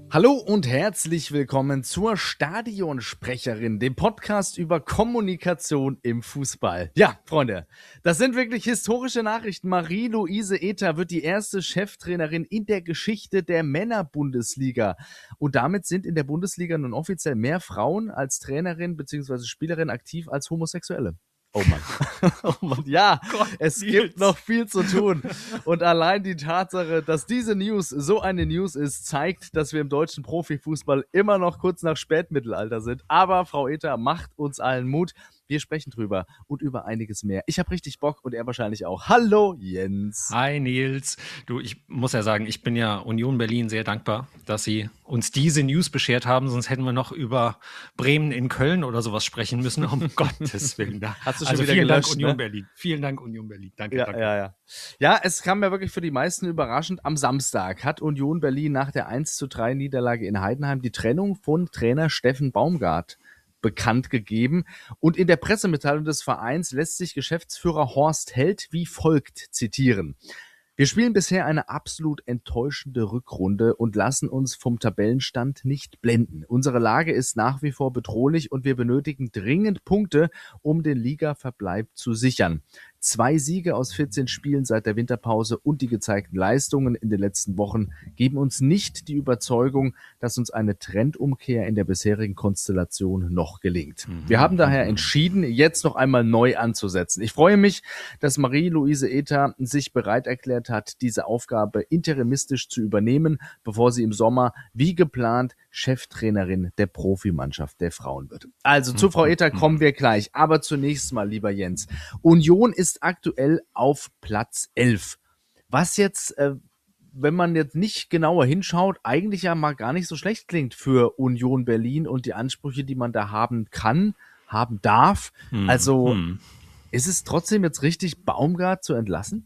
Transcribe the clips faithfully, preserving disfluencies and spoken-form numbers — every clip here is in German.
Hallo und herzlich willkommen zur Stadionsprecherin, dem Podcast über Kommunikation im Fußball. Ja, Freunde, das sind wirklich historische Nachrichten. Marie-Louise Ether wird die erste Cheftrainerin in der Geschichte der Männerbundesliga. Und damit sind in der Bundesliga nun offiziell mehr Frauen als Trainerin bzw. Spielerin aktiv als Homosexuelle. Oh Mann. Oh Mann. Ja, Gott, es Nils. gibt noch viel zu tun. Und allein die Tatsache, dass diese News so eine News ist, zeigt, dass wir im deutschen Profifußball immer noch kurz nach Spätmittelalter sind. Aber Frau Ether macht uns allen Mut. Wir sprechen drüber und über einiges mehr. Ich habe richtig Bock und er wahrscheinlich auch. Hallo Jens. Hi Nils. Du, ich muss ja sagen, ich bin ja Union Berlin sehr dankbar, dass sie uns diese News beschert haben. Sonst hätten wir noch über Bremen in Köln oder sowas sprechen müssen. Um Gottes Willen. Da. Hast du schon also wieder vielen gelöscht, Dank Union ne? Berlin. Vielen Dank Union Berlin. Danke, Ja, danke. ja, ja. Ja, es kam ja wirklich für die meisten überraschend. Am Samstag hat Union Berlin nach der eins zu drei Niederlage in Heidenheim die Trennung von Trainer Steffen Baumgart bekannt gegeben. Und in der Pressemitteilung des Vereins lässt sich Geschäftsführer Horst Held wie folgt zitieren. Wir spielen bisher eine absolut enttäuschende Rückrunde und lassen uns vom Tabellenstand nicht blenden. Unsere Lage ist nach wie vor bedrohlich und wir benötigen dringend Punkte, um den Ligaverbleib zu sichern. Zwei Siege aus vierzehn Spielen seit der Winterpause und die gezeigten Leistungen in den letzten Wochen geben uns nicht die Überzeugung, dass uns eine Trendumkehr in der bisherigen Konstellation noch gelingt. Wir haben daher entschieden, jetzt noch einmal neu anzusetzen. Ich freue mich, dass Marie-Louise Ether sich bereit erklärt hat, diese Aufgabe interimistisch zu übernehmen, bevor sie im Sommer wie geplant Cheftrainerin der Profimannschaft der Frauen wird. Also zu Frau Ether kommen wir gleich, aber zunächst mal, lieber Jens, Union ist aktuell auf Platz elf. Was jetzt, äh, wenn man jetzt nicht genauer hinschaut, eigentlich ja mal gar nicht so schlecht klingt für Union Berlin und die Ansprüche, die man da haben kann, haben darf. Hm, Also hm. ist es trotzdem jetzt richtig, Baumgart zu entlassen?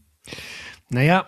Naja,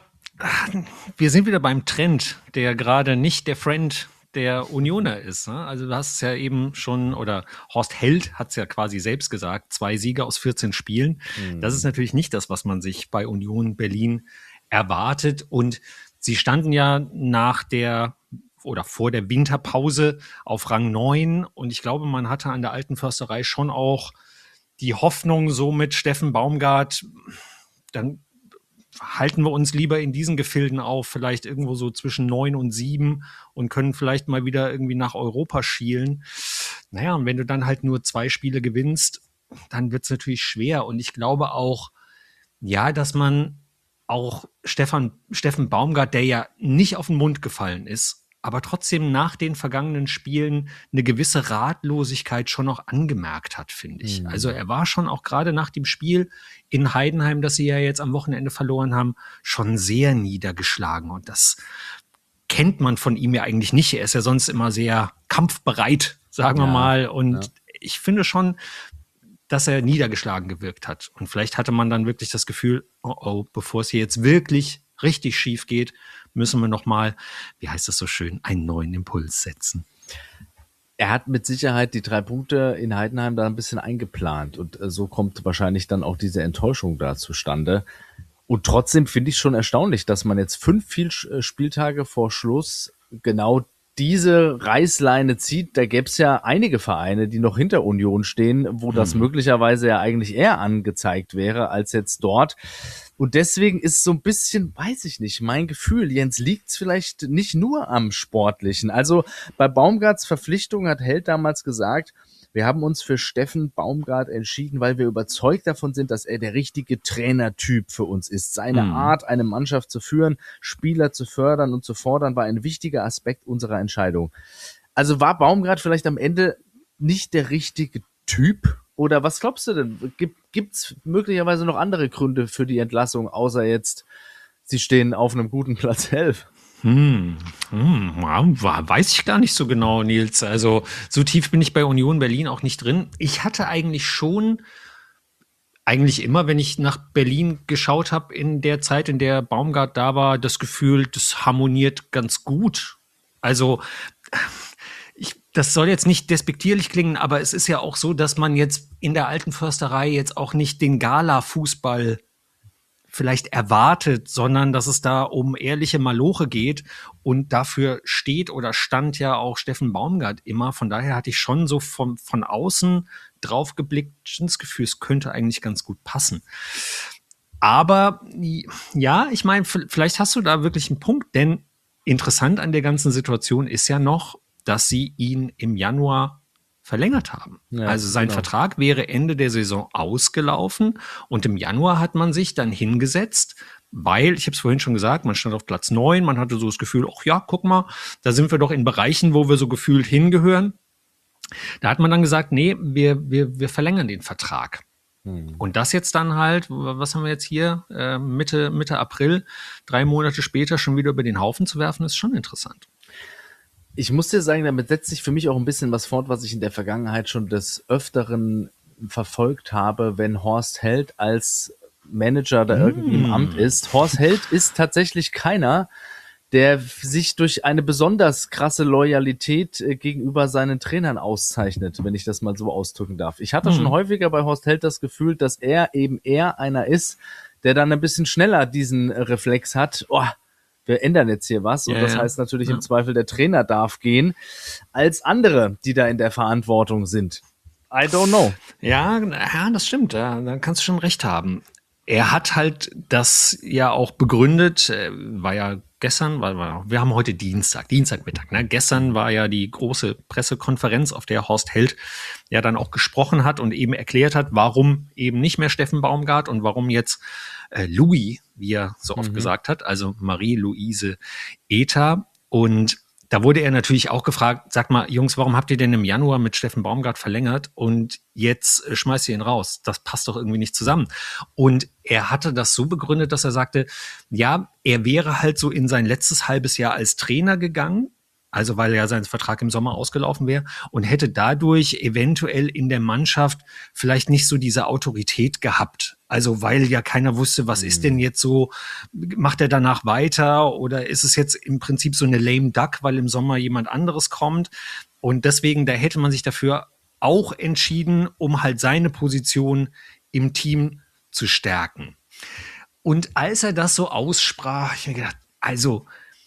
wir sind wieder beim Trend, der gerade nicht der Friend der Unioner ist. Ne? Also du hast es ja eben schon, oder Horst Held hat es ja quasi selbst gesagt, zwei Siege aus vierzehn Spielen. Mhm. Das ist natürlich nicht das, was man sich bei Union Berlin erwartet. Und sie standen ja nach der oder vor der Winterpause auf Rang neun. Und ich glaube, man hatte an der Alten Försterei schon auch die Hoffnung, so mit Steffen Baumgart, dann halten wir uns lieber in diesen Gefilden auf, vielleicht irgendwo so zwischen neun und sieben und können vielleicht mal wieder irgendwie nach Europa schielen. Naja, und wenn du dann halt nur zwei Spiele gewinnst, dann wird es natürlich schwer. Und ich glaube auch, ja, dass man auch Stefan, Steffen Baumgart, der ja nicht auf den Mund gefallen ist, aber trotzdem nach den vergangenen Spielen eine gewisse Ratlosigkeit schon noch angemerkt hat, finde ich. Mhm. Also er war schon auch gerade nach dem Spiel in Heidenheim, das sie ja jetzt am Wochenende verloren haben, schon sehr niedergeschlagen. Und das kennt man von ihm ja eigentlich nicht. Er ist ja sonst immer sehr kampfbereit, sagen wir Ja, mal. Und ja. ich finde schon, dass er niedergeschlagen gewirkt hat. Und vielleicht hatte man dann wirklich das Gefühl, oh oh, bevor es hier jetzt wirklich richtig schief geht, müssen wir noch mal, wie heißt das so schön, einen neuen Impuls setzen. Er hat mit Sicherheit die drei Punkte in Heidenheim da ein bisschen eingeplant und äh, so kommt wahrscheinlich dann auch diese Enttäuschung da zustande. Und trotzdem finde ich schon erstaunlich, dass man jetzt fünf viel Spieltage vor Schluss genau diese Reißleine zieht. Da gäbe es ja einige Vereine, die noch hinter Union stehen, wo das Mhm. möglicherweise ja eigentlich eher angezeigt wäre als jetzt dort. Und deswegen ist so ein bisschen, weiß ich nicht, mein Gefühl, Jens, liegt es vielleicht nicht nur am Sportlichen. Also bei Baumgarts Verpflichtung hat Held damals gesagt, wir haben uns für Steffen Baumgart entschieden, weil wir überzeugt davon sind, dass er der richtige Trainertyp für uns ist. Seine Mhm. Art, eine Mannschaft zu führen, Spieler zu fördern und zu fordern, war ein wichtiger Aspekt unserer Entscheidung. Also war Baumgart vielleicht am Ende nicht der richtige Typ? Oder was glaubst du denn? Gibt es möglicherweise noch andere Gründe für die Entlassung, außer jetzt, sie stehen auf einem guten Platz elf? Hm, hm, ja, weiß ich gar nicht so genau, Nils. Also so tief bin ich bei Union Berlin auch nicht drin. Ich hatte eigentlich schon, eigentlich immer, wenn ich nach Berlin geschaut habe, in der Zeit, in der Baumgart da war, das Gefühl, das harmoniert ganz gut. Also ich, das soll jetzt nicht despektierlich klingen, aber es ist ja auch so, dass man jetzt in der Alten Försterei jetzt auch nicht den Gala-Fußball vielleicht erwartet, sondern dass es da um ehrliche Maloche geht. Und dafür steht oder stand ja auch Steffen Baumgart immer. Von daher hatte ich schon so von, von außen drauf geblickt, das Gefühl, es könnte eigentlich ganz gut passen. Aber ja, ich meine, vielleicht hast du da wirklich einen Punkt, denn interessant an der ganzen Situation ist ja noch, dass sie ihn im Januar verlängert haben. Ja, also sein genau. Vertrag wäre Ende der Saison ausgelaufen und im Januar hat man sich dann hingesetzt, weil, ich habe es vorhin schon gesagt, man stand auf Platz neun, man hatte so das Gefühl, ach ja, guck mal, da sind wir doch in Bereichen, wo wir so gefühlt hingehören. Da hat man dann gesagt, nee, wir, wir, wir verlängern den Vertrag. Hm. Und das jetzt dann halt, was haben wir jetzt hier, äh, Mitte, Mitte April, drei Monate später schon wieder über den Haufen zu werfen, ist schon interessant. Ich muss dir sagen, damit setzt sich für mich auch ein bisschen was fort, was ich in der Vergangenheit schon des Öfteren verfolgt habe, wenn Horst Held als Manager da irgendwie mm. im Amt ist. Horst Held ist tatsächlich keiner, der sich durch eine besonders krasse Loyalität äh, gegenüber seinen Trainern auszeichnet, wenn ich das mal so ausdrücken darf. Ich hatte mm. schon häufiger bei Horst Held das Gefühl, dass er eben eher einer ist, der dann ein bisschen schneller diesen äh, Reflex hat, oh, wir ändern jetzt hier was. Und ja, das ja. heißt natürlich ja. im Zweifel, der Trainer darf gehen, als andere, die da in der Verantwortung sind. I don't know. Ja, ja, das stimmt. Ja, da kannst du schon recht haben. Er hat halt das ja auch begründet, war ja gestern, war, war, wir haben heute Dienstag, Dienstagmittag, ne? Gestern war ja die große Pressekonferenz, auf der Horst Held ja dann auch gesprochen hat und eben erklärt hat, warum eben nicht mehr Steffen Baumgart und warum jetzt äh, Louis, wie er so oft mhm. gesagt hat, also Marie-Louise Ether. Und da wurde er natürlich auch gefragt, sag mal, Jungs, warum habt ihr denn im Januar mit Steffen Baumgart verlängert und jetzt äh, schmeißt ihr ihn raus? Das passt doch irgendwie nicht zusammen. Und er hatte das so begründet, dass er sagte, ja, er wäre halt so in sein letztes halbes Jahr als Trainer gegangen, also weil ja sein Vertrag im Sommer ausgelaufen wäre und hätte dadurch eventuell in der Mannschaft vielleicht nicht so diese Autorität gehabt. Also weil ja keiner wusste, was mhm. ist denn jetzt so, macht er danach weiter oder ist es jetzt im Prinzip so eine lame duck, weil im Sommer jemand anderes kommt. Und deswegen, da hätte man sich dafür auch entschieden, um halt seine Position im Team zu stärken. Und als er das so aussprach, ich mir gedacht, also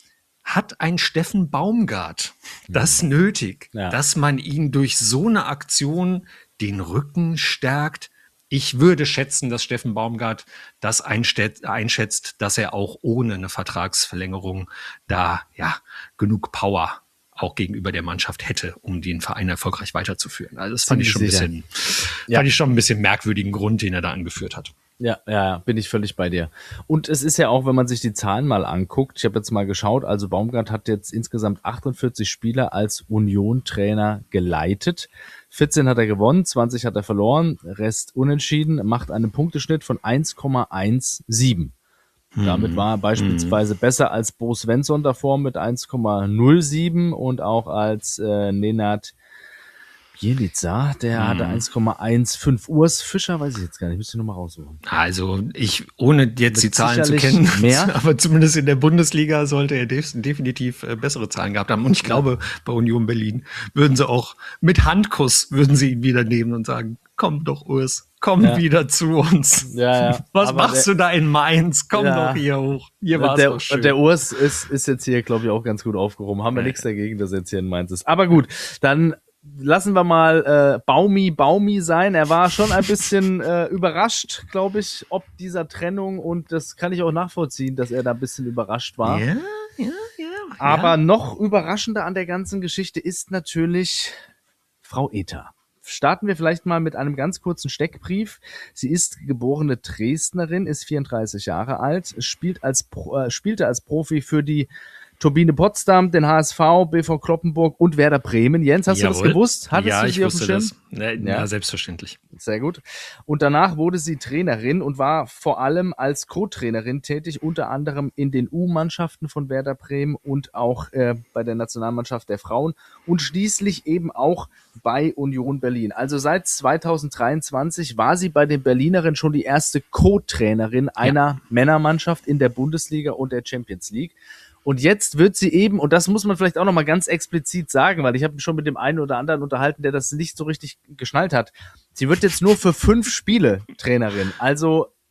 hat ein Steffen Baumgart das nötig, ja. dass man ihn durch so eine Aktion den Rücken stärkt? Ich würde schätzen, dass Steffen Baumgart das einschätzt, dass er auch ohne eine Vertragsverlängerung da ja genug Power auch gegenüber der Mannschaft hätte, um den Verein erfolgreich weiterzuführen. Also das fand ich schon ein bisschen, ja. fand ich schon ein bisschen merkwürdigen Grund, den er da angeführt hat. Ja, ja, bin ich völlig bei dir. Und es ist ja auch, wenn man sich die Zahlen mal anguckt, ich habe jetzt mal geschaut, also Baumgart hat jetzt insgesamt achtundvierzig Spieler als Union-Trainer geleitet. vierzehn hat er gewonnen, zwanzig hat er verloren, Rest unentschieden, macht einen Punkteschnitt von eins Komma siebzehn. Hm. Damit war er beispielsweise hm. besser als Bo Svensson davor mit eins Komma null sieben und auch als äh, Nenad Bjelica, der hm. hatte eins Komma fünfzehn. Urs Fischer, weiß ich jetzt gar nicht, müsste ich nochmal raussuchen. Also ich, ohne jetzt die Zahlen zu kennen, mehr. aber zumindest in der Bundesliga sollte er def- definitiv äh, bessere Zahlen gehabt haben. Und ich glaube, bei Union Berlin würden sie auch mit Handkuss, würden sie ihn wieder nehmen und sagen, komm doch Urs, komm ja. wieder zu uns. Ja, ja. Was aber machst der, du da in Mainz? Komm ja. doch hier hoch. Hier war's der, doch schön. Der Urs ist, ist jetzt hier, glaube ich, auch ganz gut aufgehoben. Haben wir ja. nichts dagegen, dass er jetzt hier in Mainz ist. Aber gut, dann lassen wir mal äh, Baumi Baumi sein. Er war schon ein bisschen äh, überrascht, glaube ich, ob dieser Trennung, und das kann ich auch nachvollziehen, dass er da ein bisschen überrascht war. Ja, ja, ja. Aber ja. noch überraschender an der ganzen Geschichte ist natürlich Frau Ether. Starten wir vielleicht mal mit einem ganz kurzen Steckbrief. Sie ist geborene Dresdnerin, ist vierunddreißig Jahre alt, spielt als Pro, äh, spielte als Profi für die Turbine Potsdam, den H S V, B V Kloppenburg und Werder Bremen. Jens, hast Jawohl. du das gewusst? Hattest ja, du ich sie wusste auf dem das. Schirm? Ja, ja, selbstverständlich. Sehr gut. Und danach wurde sie Trainerin und war vor allem als Co-Trainerin tätig, unter anderem in den U-Mannschaften von Werder Bremen und auch äh, bei der Nationalmannschaft der Frauen und schließlich eben auch bei Union Berlin. Also seit zweitausenddreiundzwanzig war sie bei den Berlinerinnen schon die erste Co-Trainerin einer ja. Männermannschaft in der Bundesliga und der Champions League. Und jetzt wird sie eben, und das muss man vielleicht auch nochmal ganz explizit sagen, weil ich habe mich schon mit dem einen oder anderen unterhalten, der das nicht so richtig geschnallt hat. Sie wird jetzt nur für fünf Spiele Trainerin. Also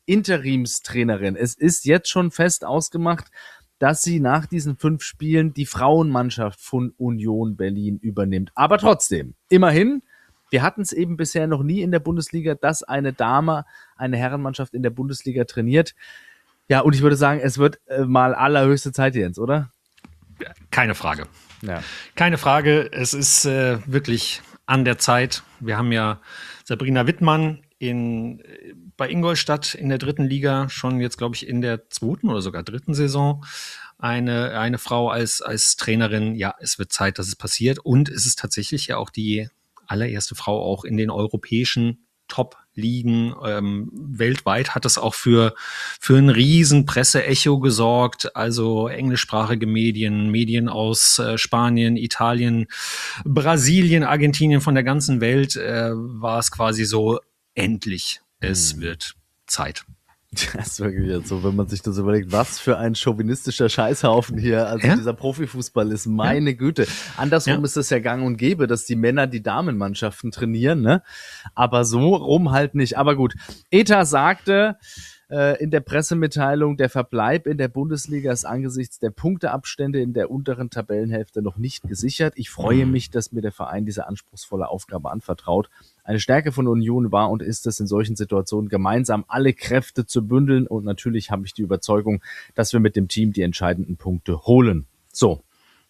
Interimstrainerin. Es ist jetzt schon fest ausgemacht, dass sie nach diesen fünf Spielen die Frauenmannschaft von Union Berlin übernimmt. Aber trotzdem, immerhin, wir hatten es eben bisher noch nie in der Bundesliga, dass eine Dame eine Herrenmannschaft in der Bundesliga trainiert. Ja, und ich würde sagen, es wird äh, mal allerhöchste Zeit, Jens, oder? Keine Frage. Ja. Keine Frage. Es ist äh, wirklich an der Zeit. Wir haben ja Sabrina Wittmann in, bei Ingolstadt in der dritten Liga schon jetzt, glaube ich, in der zweiten oder sogar dritten Saison eine, eine Frau als, als Trainerin. Ja, es wird Zeit, dass es passiert. Und es ist tatsächlich ja auch die allererste Frau auch in den europäischen Top-Ligen. Ähm, weltweit hat es auch für, für ein riesen Presseecho gesorgt. Also englischsprachige Medien, Medien aus äh, Spanien, Italien, Brasilien, Argentinien, von der ganzen Welt äh, war es quasi so, endlich, es hm. wird Zeit. Das ist wirklich jetzt so, wenn man sich das überlegt, was für ein chauvinistischer Scheißhaufen hier, also ja? dieser Profifußball ist, meine ja. Güte. Andersrum ja. ist es ja gang und gäbe, dass die Männer die Damenmannschaften trainieren, ne? Aber so rum halt nicht. Aber gut, Eta sagte äh, in der Pressemitteilung, der Verbleib in der Bundesliga ist angesichts der Punkteabstände in der unteren Tabellenhälfte noch nicht gesichert. Ich freue mhm. mich, dass mir der Verein diese anspruchsvolle Aufgabe anvertraut. Eine Stärke von Union war und ist es in solchen Situationen, gemeinsam alle Kräfte zu bündeln. Und natürlich habe ich die Überzeugung, dass wir mit dem Team die entscheidenden Punkte holen. So.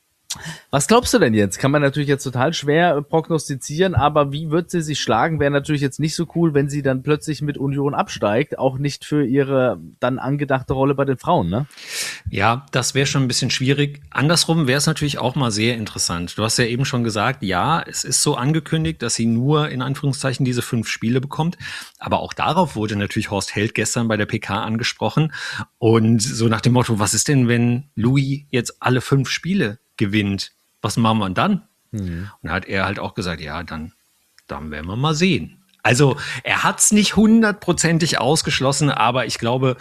Was glaubst du denn jetzt? Kann man natürlich jetzt total schwer prognostizieren, aber wie wird sie sich schlagen? Wäre natürlich jetzt nicht so cool, wenn sie dann plötzlich mit Union absteigt, auch nicht für ihre dann angedachte Rolle bei den Frauen, ne? Ja, das wäre schon ein bisschen schwierig. Andersrum wäre es natürlich auch mal sehr interessant. Du hast ja eben schon gesagt, ja, es ist so angekündigt, dass sie nur in Anführungszeichen diese fünf Spiele bekommt, aber auch darauf wurde natürlich Horst Held gestern bei der P K angesprochen und so nach dem Motto, was ist denn, wenn Louis jetzt alle fünf Spiele gewinnt, was machen wir dann? Mhm. Und da hat er halt auch gesagt, ja, dann, dann werden wir mal sehen. Also er hat es nicht hundertprozentig ausgeschlossen, aber ich glaube,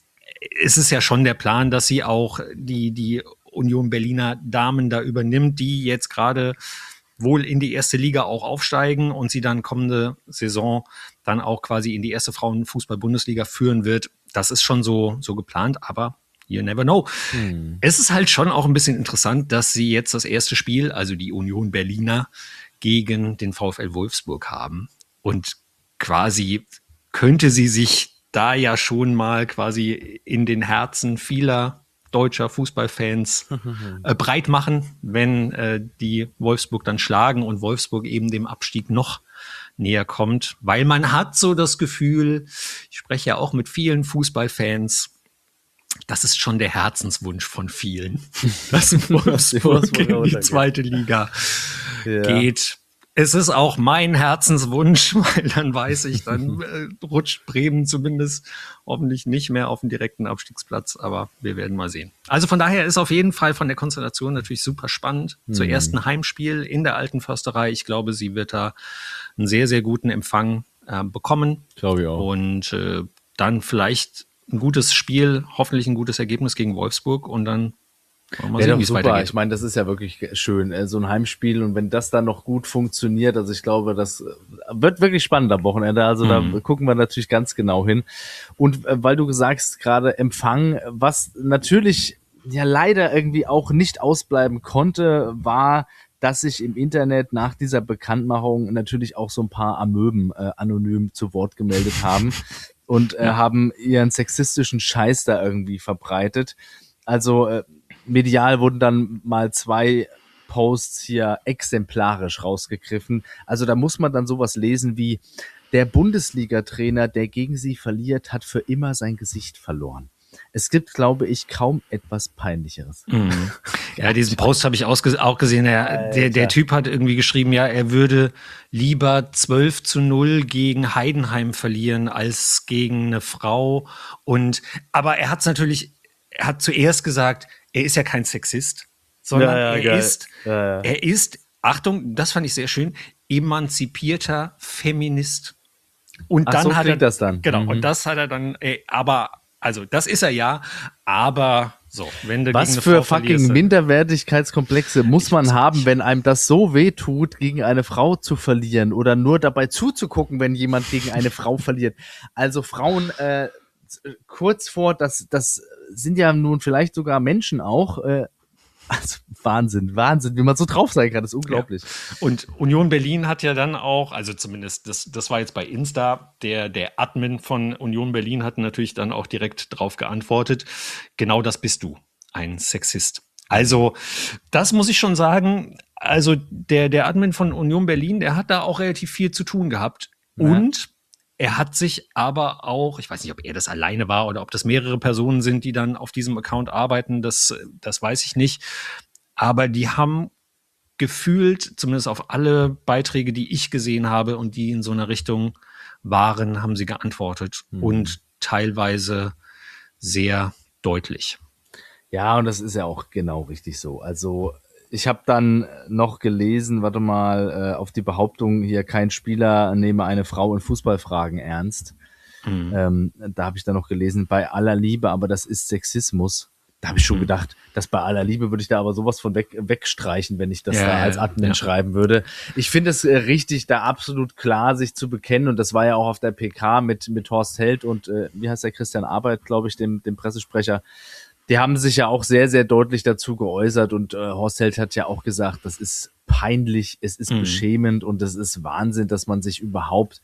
es ist ja schon der Plan, dass sie auch die, die Union Berliner Damen da übernimmt, die jetzt gerade wohl in die erste Liga auch aufsteigen und sie dann kommende Saison dann auch quasi in die erste Frauenfußball-Bundesliga führen wird. Das ist schon so, so geplant, aber you never know. Hm. Es ist halt schon auch ein bisschen interessant, dass sie jetzt das erste Spiel, also die Union Berliner, gegen den VfL Wolfsburg haben. Und quasi könnte sie sich da ja schon mal quasi in den Herzen vieler deutscher Fußballfans äh, breit machen, wenn äh, die Wolfsburg dann schlagen und Wolfsburg eben dem Abstieg noch näher kommt. Weil man hat so das Gefühl, ich spreche ja auch mit vielen Fußballfans, das ist schon der Herzenswunsch von vielen, dass Wolfsburg in die zweite Liga ja. geht. Es ist auch mein Herzenswunsch, weil dann weiß ich, dann äh, rutscht Bremen zumindest hoffentlich nicht mehr auf den direkten Abstiegsplatz, aber wir werden mal sehen. Also von daher ist auf jeden Fall von der Konstellation natürlich super spannend. Mhm. Zur ersten Heimspiel in der Alten Försterei. Ich glaube, sie wird da einen sehr, sehr guten Empfang äh, bekommen. Glaube ich auch. Und äh, dann vielleicht ein gutes Spiel, hoffentlich ein gutes Ergebnis gegen Wolfsburg und dann mal sehen, wie es weitergeht. Ich meine, das ist ja wirklich schön, so ein Heimspiel und wenn das dann noch gut funktioniert, also ich glaube, das wird wirklich spannend am Wochenende, also mhm. da gucken wir natürlich ganz genau hin. Und weil du gesagt hast, gerade Empfang, was natürlich ja leider irgendwie auch nicht ausbleiben konnte, war, dass sich im Internet nach dieser Bekanntmachung natürlich auch so ein paar Amöben äh, anonym zu Wort gemeldet haben. Und äh, ja. haben ihren sexistischen Scheiß da irgendwie verbreitet. Also äh, medial wurden dann mal zwei Posts hier exemplarisch rausgegriffen. Also da muss man dann sowas lesen wie: Der Bundesliga-Trainer, der gegen sie verliert, hat für immer sein Gesicht verloren. Es gibt, glaube ich, kaum etwas Peinlicheres. Mhm. Ja, diesen Post habe ich ausge- auch gesehen. Der, der, der Typ hat irgendwie geschrieben, ja, er würde lieber zwölf zu null gegen Heidenheim verlieren als gegen eine Frau. Und, aber er hat es natürlich, er hat zuerst gesagt, er ist ja kein Sexist, sondern ja, ja, er geil. ist, ja, ja. er ist, Achtung, das fand ich sehr schön, emanzipierter Feminist. Und Ach, dann so hat er das dann. Genau, mhm. und das hat er dann, ey, aber also das ist er ja, aber so, wenn du Was gegen eine für Frau fucking verlierst, Minderwertigkeitskomplexe muss man haben, wenn einem das so weh tut, gegen eine Frau zu verlieren oder nur dabei zuzugucken, wenn jemand gegen eine Frau verliert. Also Frauen, äh, kurz vor, das, das sind ja nun vielleicht sogar Menschen auch, äh, also Wahnsinn, Wahnsinn, wie man so drauf sein kann, das ist unglaublich. Ja. Und Union Berlin hat ja dann auch, also zumindest, das, das war jetzt bei Insta, der, der Admin von Union Berlin hat natürlich dann auch direkt drauf geantwortet, genau das bist du, ein Sexist. Also, das muss ich schon sagen, also der, der Admin von Union Berlin, der hat da auch relativ viel zu tun gehabt. Ja. Und er hat sich aber auch, ich weiß nicht, ob er das alleine war oder ob das mehrere Personen sind, die dann auf diesem Account arbeiten, das, das weiß ich nicht. Aber die haben gefühlt, zumindest auf alle Beiträge, die ich gesehen habe und die in so einer Richtung waren, haben sie geantwortet. Mhm. Und teilweise sehr deutlich. Ja, und das ist ja auch genau richtig so. Also ich habe dann noch gelesen, warte mal, äh, auf die Behauptung hier, kein Spieler nehme eine Frau in Fußballfragen ernst. Mhm. Ähm, da habe ich dann noch gelesen, bei aller Liebe, aber das ist Sexismus. Da habe ich schon mhm. gedacht, dass bei aller Liebe würde ich da aber sowas von weg, wegstreichen, wenn ich das ja, da als Admin ja. schreiben würde. Ich finde es äh, richtig, da absolut klar sich zu bekennen. Und das war ja auch auf der P K mit, mit Horst Held und, äh, wie heißt der, Christian Arbeit, glaube ich, dem, dem Pressesprecher. Die haben sich ja auch sehr, sehr deutlich dazu geäußert und äh, Horst Held hat ja auch gesagt, das ist peinlich, es ist mhm. beschämend und es ist Wahnsinn, dass man sich überhaupt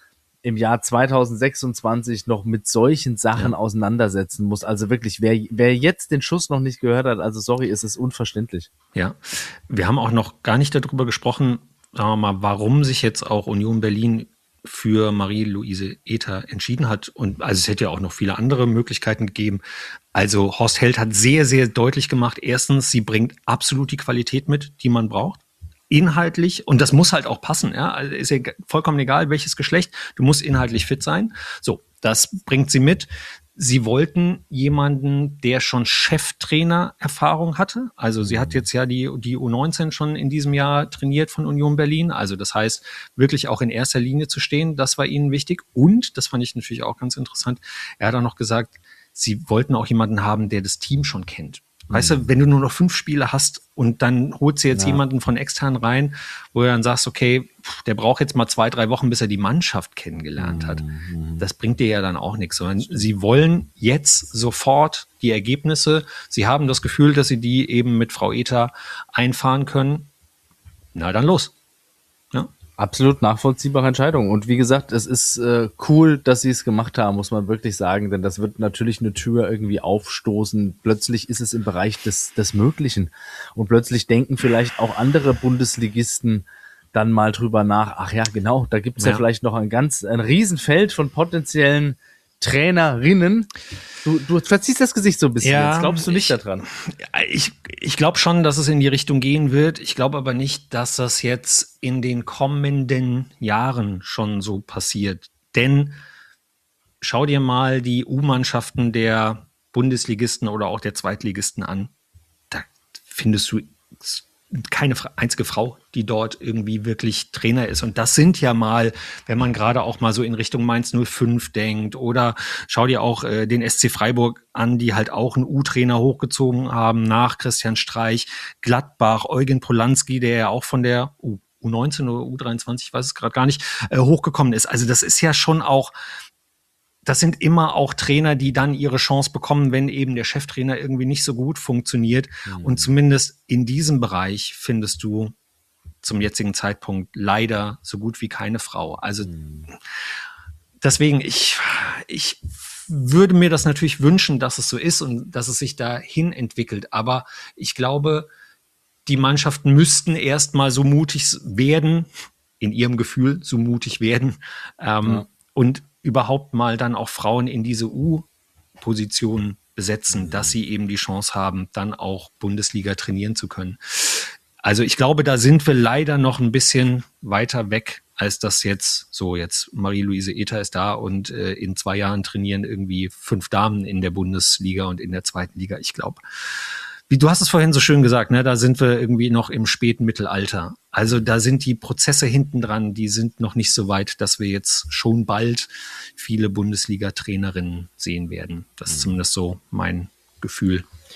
im Jahr zweitausendsechsundzwanzig noch mit solchen Sachen ja. auseinandersetzen muss. Also wirklich, wer, wer jetzt den Schuss noch nicht gehört hat, also sorry, es ist unverständlich. Ja, wir haben auch noch gar nicht darüber gesprochen, sagen wir mal, warum sich jetzt auch Union Berlin für Marie-Louise Ether entschieden hat. Und also es hätte ja auch noch viele andere Möglichkeiten gegeben. Also Horst Held hat sehr, sehr deutlich gemacht, erstens, sie bringt absolut die Qualität mit, die man braucht. Inhaltlich, und das muss halt auch passen, ja, also ist ja vollkommen egal, welches Geschlecht, du musst inhaltlich fit sein. So, das bringt sie mit. Sie wollten jemanden, der schon Cheftrainer-Erfahrung hatte. Also sie hat jetzt ja die, die U neunzehn schon in diesem Jahr trainiert von Union Berlin. Also das heißt, wirklich auch in erster Linie zu stehen, das war ihnen wichtig. Und, das fand ich natürlich auch ganz interessant, er hat auch noch gesagt, sie wollten auch jemanden haben, der das Team schon kennt. Weißt du, wenn du nur noch fünf Spiele hast und dann holst du jetzt ja. jemanden von extern rein, wo du dann sagst, okay, der braucht jetzt mal zwei, drei Wochen, bis er die Mannschaft kennengelernt hat. Mhm. Das bringt dir ja dann auch nichts, sondern sie wollen jetzt sofort die Ergebnisse. Sie haben das Gefühl, dass sie die eben mit Frau Ether einfahren können. Na, dann los. Ja. Absolut nachvollziehbare Entscheidung. Und wie gesagt, es ist äh, cool, dass sie es gemacht haben, muss man wirklich sagen, denn das wird natürlich eine Tür irgendwie aufstoßen. Plötzlich ist es im Bereich des, des Möglichen. Und plötzlich denken vielleicht auch andere Bundesligisten dann mal drüber nach, ach ja, genau, da gibt es ja. ja vielleicht noch ein ganz, ein Riesenfeld von potenziellen Trainerinnen. Du, du verziehst das Gesicht so ein bisschen. Ja, jetzt glaubst du nicht ich, daran? Ich, ich glaube schon, dass es in die Richtung gehen wird. Ich glaube aber nicht, dass das jetzt in den kommenden Jahren schon so passiert. Denn schau dir mal die U-Mannschaften der Bundesligisten oder auch der Zweitligisten an. Da findest du keine einzige Frau, die dort irgendwie wirklich Trainer ist. Und das sind ja mal, wenn man gerade auch mal so in Richtung Mainz null fünf denkt, oder schau dir auch äh, den S C Freiburg an, die halt auch einen U-Trainer hochgezogen haben nach Christian Streich, Gladbach, Eugen Polanski, der ja auch von der U neunzehn oder U dreiundzwanzig, ich weiß es gerade gar nicht, äh, hochgekommen ist. Also das ist ja schon auch, das sind immer auch Trainer, die dann ihre Chance bekommen, wenn eben der Cheftrainer irgendwie nicht so gut funktioniert. Mhm. Und zumindest in diesem Bereich findest du zum jetzigen Zeitpunkt leider so gut wie keine Frau. Also mhm. deswegen, ich, ich würde mir das natürlich wünschen, dass es so ist und dass es sich dahin entwickelt. Aber ich glaube, die Mannschaften müssten erst mal so mutig werden, in ihrem Gefühl so mutig werden, ähm, ja. und überhaupt mal dann auch Frauen in diese U-Position besetzen, mhm. dass sie eben die Chance haben, dann auch Bundesliga trainieren zu können. Also ich glaube, da sind wir leider noch ein bisschen weiter weg, als das jetzt so, jetzt Marie-Louise Ether ist da und äh, in zwei Jahren trainieren irgendwie fünf Damen in der Bundesliga und in der zweiten Liga. Ich glaube, wie du hast es vorhin so schön gesagt, ne, da sind wir irgendwie noch im späten Mittelalter. Also da sind die Prozesse hinten dran, die sind noch nicht so weit, dass wir jetzt schon bald viele Bundesliga-Trainerinnen sehen werden. Das ist zumindest so mein Gefühl.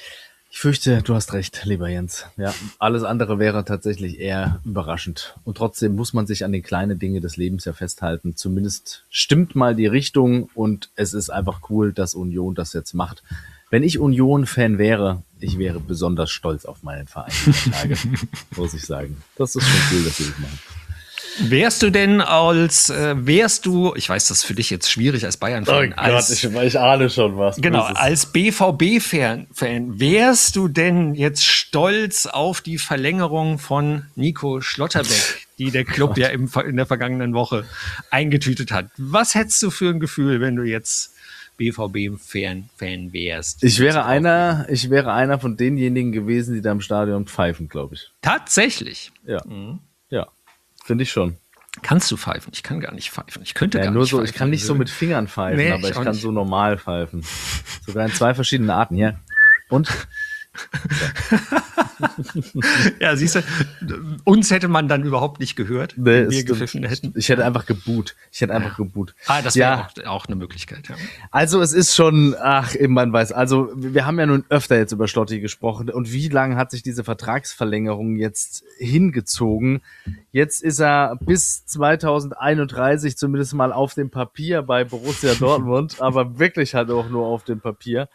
Ich fürchte, du hast recht, lieber Jens. Ja, alles andere wäre tatsächlich eher überraschend. Und trotzdem muss man sich an den kleinen Dingen des Lebens ja festhalten. Zumindest stimmt mal die Richtung und es ist einfach cool, dass Union das jetzt macht. Wenn ich Union-Fan wäre, ich wäre besonders stolz auf meinen Verein dieser Tage, muss ich sagen. Das ist schon cool, dass sie das machen. Wärst du denn als, äh, wärst du, ich weiß, das ist für dich jetzt schwierig als Bayern-Fan. Oh Gott, ich, ich ahne schon was. Genau, Böses. Als B V B-Fan, Fan, wärst du denn jetzt stolz auf die Verlängerung von Nico Schlotterbeck, die der Club ja im, in der vergangenen Woche eingetütet hat? Was hättest du für ein Gefühl, wenn du jetzt B V B-Fan Fan wärst? Ich wäre einer, ich wäre einer von denjenigen gewesen, die da im Stadion pfeifen, glaube ich. Tatsächlich? Ja, mhm. ja. Finde ich schon. Kannst du pfeifen? Ich kann gar nicht pfeifen. Ich könnte ja, gar nur nicht so, pfeifen. Ich kann nicht so mit Fingern pfeifen, nee, aber ich, ich kann nicht. so normal pfeifen. Sogar in zwei verschiedenen Arten. Ja. Und? Ja, siehst du, uns hätte man dann überhaupt nicht gehört, nee, wenn wir gepfiffen hätten. Ich hätte einfach geboot. Ich hätte einfach ja. geboot. Ah, das wäre ja. auch, auch eine Möglichkeit, ja. Also es ist schon, ach, man weiß, also wir haben ja nun öfter jetzt über Schlotti gesprochen und wie lange hat sich diese Vertragsverlängerung jetzt hingezogen? Jetzt ist er bis zweitausendeinunddreißig zumindest mal auf dem Papier bei Borussia Dortmund, aber wirklich halt auch nur auf dem Papier.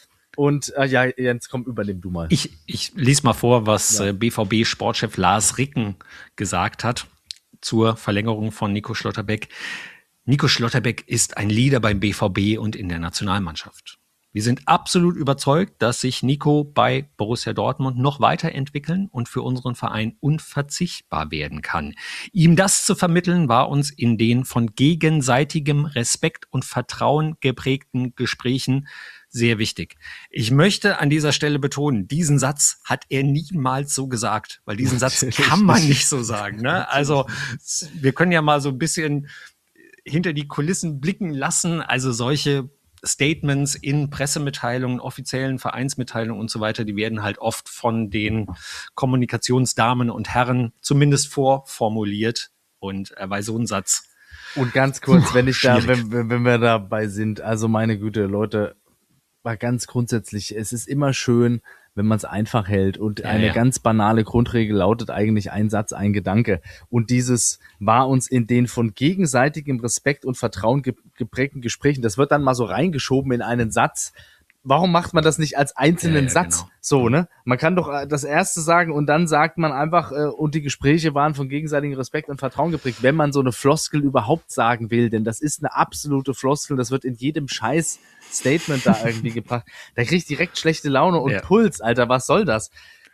Und äh, ja, Jens, komm, übernimm du mal. Ich, ich lese mal vor, was ja. äh, B V B-Sportchef Lars Ricken gesagt hat zur Verlängerung von Nico Schlotterbeck. Nico Schlotterbeck ist ein Leader beim B V B und in der Nationalmannschaft. Wir sind absolut überzeugt, dass sich Nico bei Borussia Dortmund noch weiterentwickeln und für unseren Verein unverzichtbar werden kann. Ihm das zu vermitteln, war uns in den von gegenseitigem Respekt und Vertrauen geprägten Gesprächen sehr wichtig. Ich möchte an dieser Stelle betonen, diesen Satz hat er niemals so gesagt, weil diesen Satz kann man nicht so sagen. Ne? Also wir können ja mal so ein bisschen hinter die Kulissen blicken lassen. Also solche Statements in Pressemitteilungen, offiziellen Vereinsmitteilungen und so weiter, die werden halt oft von den Kommunikationsdamen und Herren zumindest vorformuliert. Und äh, bei so einem Satz. Und ganz kurz, Puh, wenn ich schwierig. da, wenn, wenn wir dabei sind, also meine Güte, Leute, war ganz grundsätzlich, es ist immer schön, wenn man es einfach hält und ja, eine ja. ganz banale Grundregel lautet eigentlich ein Satz, ein Gedanke. Und dieses war uns in den von gegenseitigem Respekt und Vertrauen geprägten Gesprächen, das wird dann mal so reingeschoben in einen Satz. Warum macht man das nicht als einzelnen ja, ja, Satz? Genau. So, ne? Man kann doch das erste sagen und dann sagt man einfach, äh, und die Gespräche waren von gegenseitigem Respekt und Vertrauen geprägt, wenn man so eine Floskel überhaupt sagen will, denn das ist eine absolute Floskel, das wird in jedem Scheiß Statement da irgendwie gebracht. Da krieg ich direkt schlechte Laune und ja. Puls, Alter, was soll das?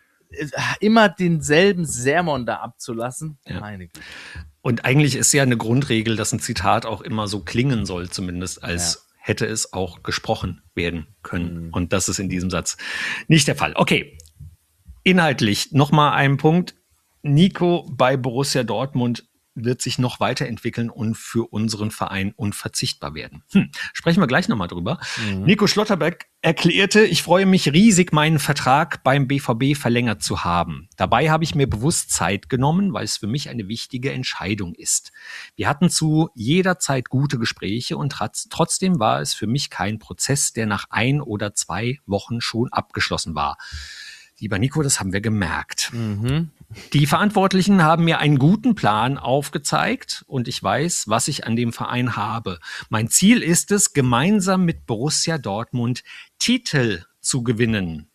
Immer denselben Sermon da abzulassen. Ja. Meine Güte. Und eigentlich ist ja eine Grundregel, dass ein Zitat auch immer so klingen soll, zumindest als ja. hätte es auch gesprochen werden können. Mhm. Und das ist in diesem Satz nicht der Fall. Okay, inhaltlich nochmal ein Punkt. Nico bei Borussia Dortmund wird sich noch weiterentwickeln und für unseren Verein unverzichtbar werden. Hm. Sprechen wir gleich nochmal drüber. Mhm. Nico Schlotterbeck erklärte, ich freue mich riesig, meinen Vertrag beim B V B verlängert zu haben. Dabei habe ich mir bewusst Zeit genommen, weil es für mich eine wichtige Entscheidung ist. Wir hatten zu jeder Zeit gute Gespräche und trotzdem war es für mich kein Prozess, der nach ein oder zwei Wochen schon abgeschlossen war. Lieber Nico, das haben wir gemerkt. Mhm. Die Verantwortlichen haben mir einen guten Plan aufgezeigt und ich weiß, was ich an dem Verein habe. Mein Ziel ist es, gemeinsam mit Borussia Dortmund Titel zu gewinnen.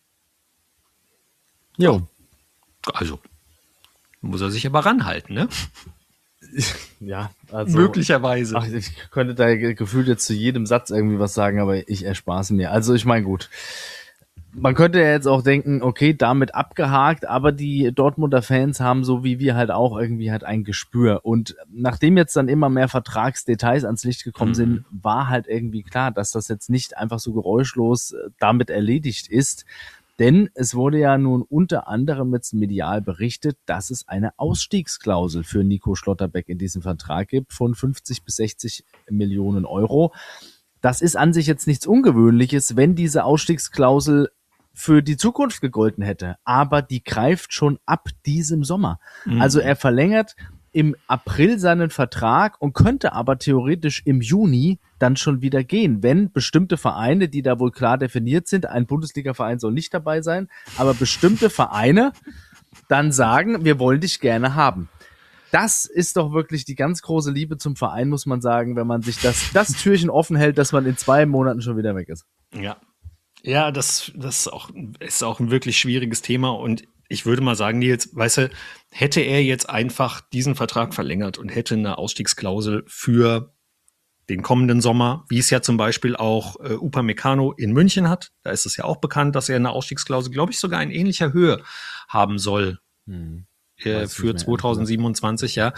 Jo. Also, muss er sich aber ranhalten, ne? Ja, also. Möglicherweise. Ach, ich könnte da gefühlt jetzt zu jedem Satz irgendwie was sagen, aber ich erspaße mir. Also, ich meine, gut. Man könnte ja jetzt auch denken, okay, damit abgehakt, aber die Dortmunder Fans haben so wie wir halt auch irgendwie halt ein Gespür. Und nachdem jetzt dann immer mehr Vertragsdetails ans Licht gekommen mhm. sind, war halt irgendwie klar, dass das jetzt nicht einfach so geräuschlos damit erledigt ist. Denn es wurde ja nun unter anderem jetzt medial berichtet, dass es eine Ausstiegsklausel für Nico Schlotterbeck in diesem Vertrag gibt von fünfzig bis sechzig Millionen Euro. Das ist an sich jetzt nichts Ungewöhnliches, wenn diese Ausstiegsklausel für die Zukunft gegolten hätte. Aber die greift schon ab diesem Sommer. Mhm. Also er verlängert im April seinen Vertrag und könnte aber theoretisch im Juni dann schon wieder gehen, wenn bestimmte Vereine, die da wohl klar definiert sind, ein Bundesliga-Verein soll nicht dabei sein, aber bestimmte Vereine dann sagen, wir wollen dich gerne haben. Das ist doch wirklich die ganz große Liebe zum Verein, muss man sagen, wenn man sich das, das Türchen offen hält, dass man in zwei Monaten schon wieder weg ist. Ja, ja, das, das ist auch, ist auch ein wirklich schwieriges Thema und ich würde mal sagen, Nils, weißt du, hätte er jetzt einfach diesen Vertrag verlängert und hätte eine Ausstiegsklausel für den kommenden Sommer, wie es ja zum Beispiel auch äh, Upamecano in München hat, da ist es ja auch bekannt, dass er eine Ausstiegsklausel, glaube ich, sogar in ähnlicher Höhe haben soll hm. äh, für zwanzig siebenundzwanzig, ja.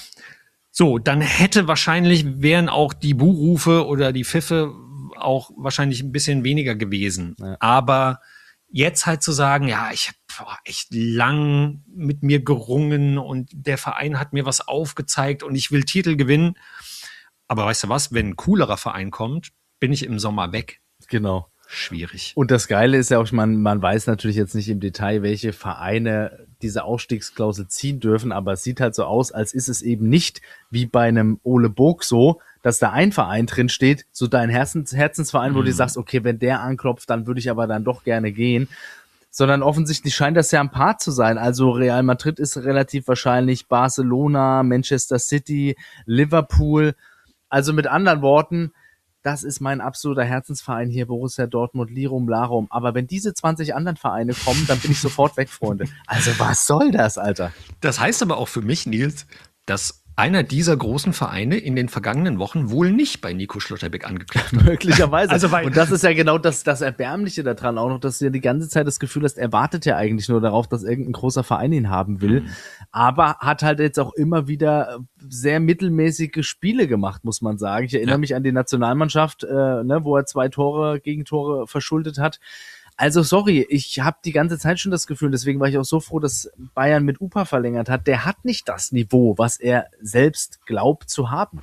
So, dann hätte wahrscheinlich, wären auch die Buhrufe oder die Pfiffe auch wahrscheinlich ein bisschen weniger gewesen. Ja. Aber jetzt halt zu sagen, ja, ich habe echt lang mit mir gerungen und der Verein hat mir was aufgezeigt und ich will Titel gewinnen. Aber weißt du was, wenn ein coolerer Verein kommt, bin ich im Sommer weg. Genau. Schwierig. Und das Geile ist ja auch, man, man weiß natürlich jetzt nicht im Detail, welche Vereine diese Ausstiegsklausel ziehen dürfen, aber es sieht halt so aus, als ist es eben nicht wie bei einem Ole Burg so, dass da ein Verein drin steht, so dein Herzens, Herzensverein, wo mhm. du sagst, okay, wenn der anklopft, dann würde ich aber dann doch gerne gehen. Sondern offensichtlich scheint das ja ein Paar zu sein. Also Real Madrid ist relativ wahrscheinlich, Barcelona, Manchester City, Liverpool. Also mit anderen Worten, das ist mein absoluter Herzensverein hier, Borussia Dortmund, Lirum Larum. Aber wenn diese zwanzig anderen Vereine kommen, dann bin ich sofort weg, Freunde. Also was soll das, Alter? Das heißt aber auch für mich, Nils, dass einer dieser großen Vereine in den vergangenen Wochen wohl nicht bei Nico Schlotterbeck angeklopft hat. Möglicherweise. Also, weil und das ist ja genau das, das Erbärmliche daran auch noch, dass du ja die ganze Zeit das Gefühl hast, er wartet ja eigentlich nur darauf, dass irgendein großer Verein ihn haben will. Mhm. Aber hat halt jetzt auch immer wieder sehr mittelmäßige Spiele gemacht, muss man sagen. Ich erinnere ja. mich an die Nationalmannschaft, äh, ne, wo er zwei Tore, Gegentore verschuldet hat. Also sorry, ich habe die ganze Zeit schon das Gefühl, deswegen war ich auch so froh, dass Bayern mit Upa verlängert hat. Der hat nicht das Niveau, was er selbst glaubt zu haben.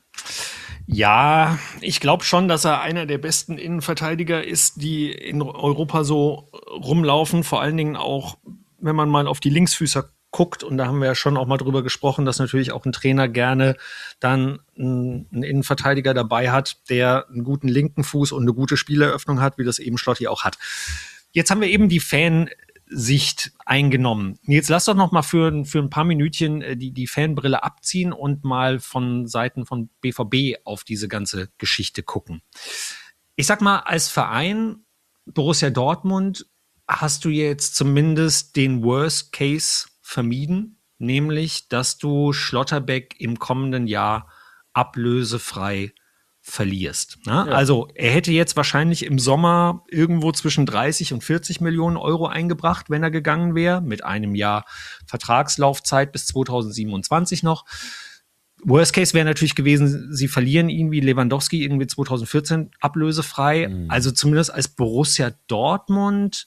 Ja, ich glaube schon, dass er einer der besten Innenverteidiger ist, die in Europa so rumlaufen. Vor allen Dingen auch, wenn man mal auf die Linksfüßer guckt, und da haben wir ja schon auch mal drüber gesprochen, dass natürlich auch ein Trainer gerne dann einen Innenverteidiger dabei hat, der einen guten linken Fuß und eine gute Spieleröffnung hat, wie das eben Schlotti auch hat. Jetzt haben wir eben die Fansicht eingenommen. Jetzt lass doch noch mal für, für ein paar Minütchen die, die Fanbrille abziehen und mal von Seiten von B V B auf diese ganze Geschichte gucken. Ich sag mal, als Verein Borussia Dortmund hast du jetzt zumindest den Worst Case vermieden, nämlich, dass du Schlotterbeck im kommenden Jahr ablösefrei verlierst. Ne? Ja. Also er hätte jetzt wahrscheinlich im Sommer irgendwo zwischen dreißig und vierzig Millionen Euro eingebracht, wenn er gegangen wäre, mit einem Jahr Vertragslaufzeit bis zwanzig siebenundzwanzig noch. Worst Case wäre natürlich gewesen, sie verlieren ihn wie Lewandowski irgendwie zwanzig vierzehn ablösefrei. Mhm. Also zumindest als Borussia Dortmund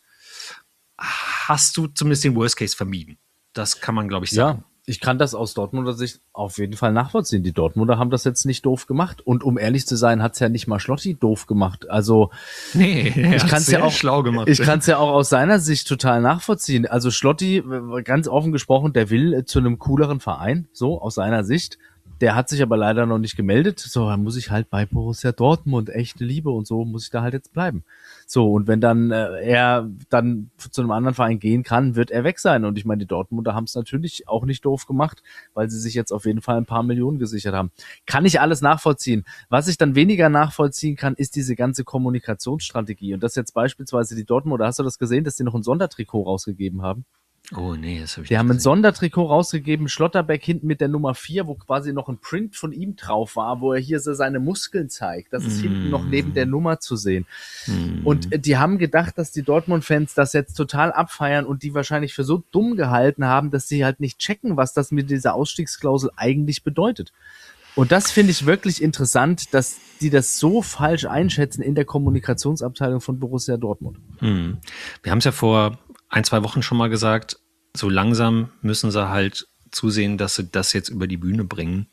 hast du zumindest den Worst Case vermieden. Das kann man, glaube ich, sagen. Ja, ich kann das aus Dortmunder Sicht auf jeden Fall nachvollziehen. Die Dortmunder haben das jetzt nicht doof gemacht. Und um ehrlich zu sein, hat's ja nicht mal Schlotti doof gemacht. Also nee, ich kann es ja auch schlau gemacht. Ich kann es ja auch aus seiner Sicht total nachvollziehen. Also Schlotti, ganz offen gesprochen, der will zu einem cooleren Verein, so aus seiner Sicht. Der hat sich aber leider noch nicht gemeldet. So, dann muss ich halt bei Borussia Dortmund, echte Liebe und so, muss ich da halt jetzt bleiben. So, und wenn dann äh, er dann zu einem anderen Verein gehen kann, wird er weg sein. Und ich meine, die Dortmunder haben es natürlich auch nicht doof gemacht, weil sie sich jetzt auf jeden Fall ein paar Millionen gesichert haben. Kann ich alles nachvollziehen. Was ich dann weniger nachvollziehen kann, ist diese ganze Kommunikationsstrategie. Und das jetzt beispielsweise die Dortmunder, hast du das gesehen, dass die noch ein Sondertrikot rausgegeben haben? Oh nee, das habe ich Die nicht haben gesehen. ein Sondertrikot rausgegeben, Schlotterbeck hinten mit der Nummer vier, wo quasi noch ein Print von ihm drauf war, wo er hier so seine Muskeln zeigt. Das ist mm. hinten noch neben der Nummer zu sehen. Mm. Und die haben gedacht, dass die Dortmund-Fans das jetzt total abfeiern und die wahrscheinlich für so dumm gehalten haben, dass sie halt nicht checken, was das mit dieser Ausstiegsklausel eigentlich bedeutet. Und das finde ich wirklich interessant, dass die das so falsch einschätzen in der Kommunikationsabteilung von Borussia Dortmund. Mm. Wir haben es ja vor ein, zwei Wochen schon mal gesagt, so langsam müssen sie halt zusehen, dass sie das jetzt über die Bühne bringen.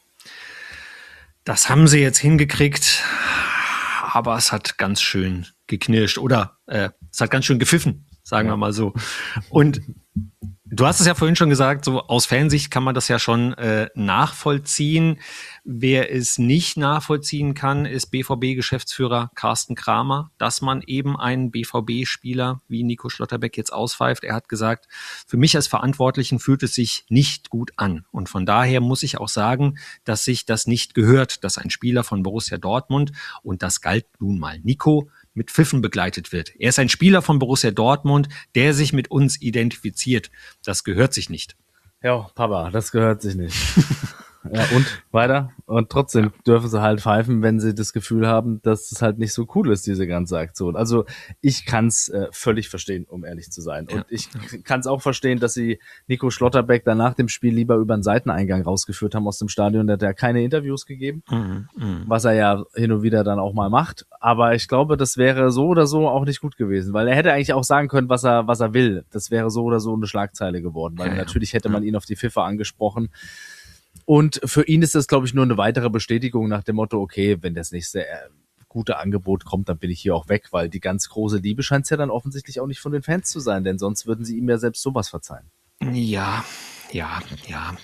Das haben sie jetzt hingekriegt, aber es hat ganz schön geknirscht oder äh, es hat ganz schön gepfiffen, sagen wir mal so. Und Du hast es ja vorhin schon gesagt, so aus Fansicht kann man das ja schon äh, nachvollziehen. Wer es nicht nachvollziehen kann, ist B V B-Geschäftsführer Carsten Kramer, dass man eben einen B V B-Spieler wie Nico Schlotterbeck jetzt auspfeift. Er hat gesagt, für mich als Verantwortlichen fühlt es sich nicht gut an. Und von daher muss ich auch sagen, dass sich das nicht gehört, dass ein Spieler von Borussia Dortmund, und das galt nun mal Nico, mit Pfiffen begleitet wird. Er ist ein Spieler von Borussia Dortmund, der sich mit uns identifiziert. Das gehört sich nicht. Ja, Papa, das gehört sich nicht. Ja, und weiter. Und trotzdem ja. dürfen sie halt pfeifen, wenn sie das Gefühl haben, dass es halt nicht so cool ist, diese ganze Aktion. Also ich kann es äh, völlig verstehen, um ehrlich zu sein. Und ja. ich kann es auch verstehen, dass sie Nico Schlotterbeck dann nach dem Spiel lieber über den Seiteneingang rausgeführt haben aus dem Stadion. Der hat ja keine Interviews gegeben, mhm, mh. was er ja hin und wieder dann auch mal macht. Aber ich glaube, das wäre so oder so auch nicht gut gewesen, weil er hätte eigentlich auch sagen können, was er was er will. Das wäre so oder so eine Schlagzeile geworden, weil ja, natürlich hätte man ja. ihn auf die FIFA angesprochen. Und für ihn ist das, glaube ich, nur eine weitere Bestätigung nach dem Motto, okay, wenn das nächste äh, gute Angebot kommt, dann bin ich hier auch weg, weil die ganz große Liebe scheint es ja dann offensichtlich auch nicht von den Fans zu sein, denn sonst würden sie ihm ja selbst sowas verzeihen. Ja, ja, ja.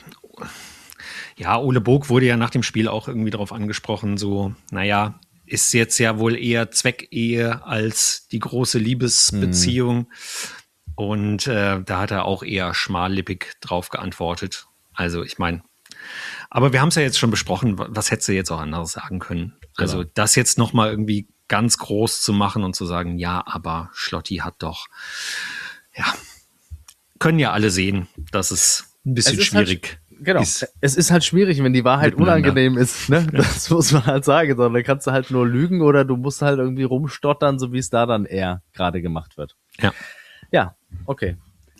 Ja, Ole Bog wurde ja nach dem Spiel auch irgendwie darauf angesprochen, so, naja, ist jetzt ja wohl eher Zweckehe als die große Liebesbeziehung. Hm. Und äh, da hat er auch eher schmallippig drauf geantwortet. Also ich meine, aber wir haben es ja jetzt schon besprochen, was hättest du jetzt auch anderes sagen können? Also genau. Das jetzt nochmal irgendwie ganz groß zu machen und zu sagen, ja, aber Schlotti hat doch, ja, können ja alle sehen, dass es ein bisschen es schwierig halt, genau. ist. Es ist halt schwierig, wenn die Wahrheit unangenehm ist, ne? Ja. Das muss man halt sagen. Dann kannst du halt nur lügen oder du musst halt irgendwie rumstottern, so wie es da dann eher gerade gemacht wird. Ja. Ja, okay.